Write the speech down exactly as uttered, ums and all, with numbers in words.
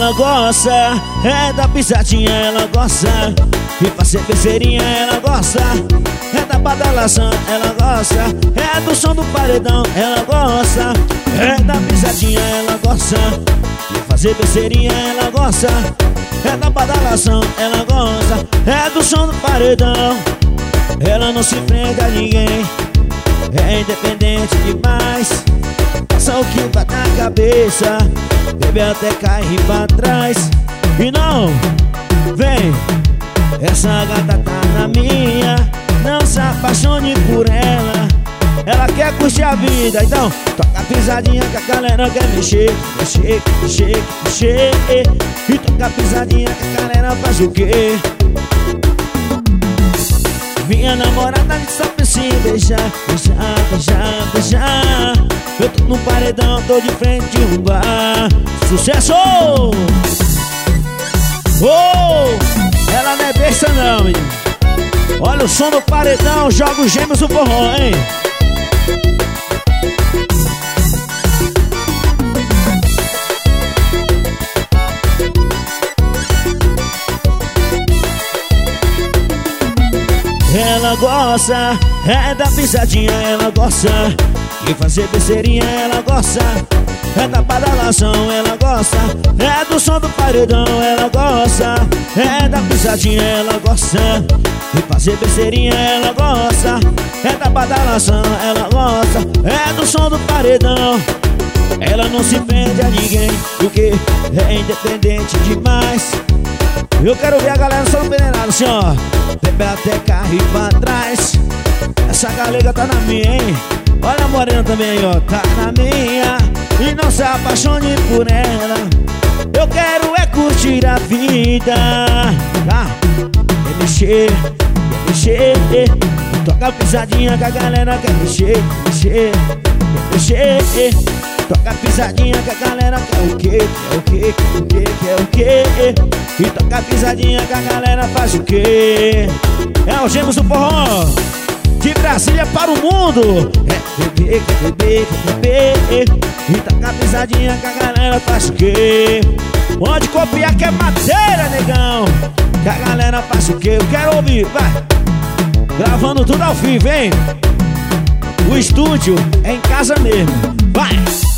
Ela gosta, é da pisadinha, ela gosta. E fazer besteirinha, ela gosta. É da badalação, ela gosta. É do som do paredão, ela gosta. É da pisadinha, ela gosta. E fazer besteirinha, ela gosta. É da badalação, ela gosta. É do som do paredão. Ela não se prende a ninguém, é independente demais. Passa o que vai na cabeça, bebe até cair pra trás. E não, vem, essa gata tá na minha. Não se apaixone por ela, ela quer curtir a vida. Então, toca a pisadinha que a galera quer mexer. Mexer, mexer, mexer. E toca a pisadinha que a galera faz o quê? Minha namorada só pensa em beijar, beijar, beijar, beijar. Eu tô no paredão, tô de frente a um bar. Sucesso! Oh! Ela não é besta não, menino. Olha o som do paredão, joga os gêmeos no forró, hein? Ela gosta, é da pisadinha, ela gosta. E fazer besteirinha, ela gosta. É da badalação, ela gosta. É do som do paredão, ela gosta. É da pisadinha, ela gosta. E fazer besteirinha, ela gosta. É da badalação, ela gosta. É do som do paredão. Ela não se prende a ninguém, porque é independente demais. Eu quero ver a galera só no peneirado, assim ó. Bebe até cair pra trás. Essa galega tá na minha, hein? Olha a morena também aí, ó. Tá na minha. E não se apaixone por ela. Eu quero é curtir a vida. Tá? Quer mexer, quer mexer. Toca a pisadinha que a galera quer mexer. Mexer, quer mexer. Toca a pisadinha que a galera quer o quê? Quer o quê? Quer o quê? Quer o quê? E toca a pisadinha que a galera faz o quê? É o Gêmeos do Forró, de Brasília para o mundo. É bebê, quer beber, quer beber. E toca a pisadinha que a galera faz o quê? Pode copiar que é madeira, negão. Que a galera faz o quê? Eu quero ouvir, vai. Gravando tudo ao vivo, hein? O estúdio é em casa mesmo, vai.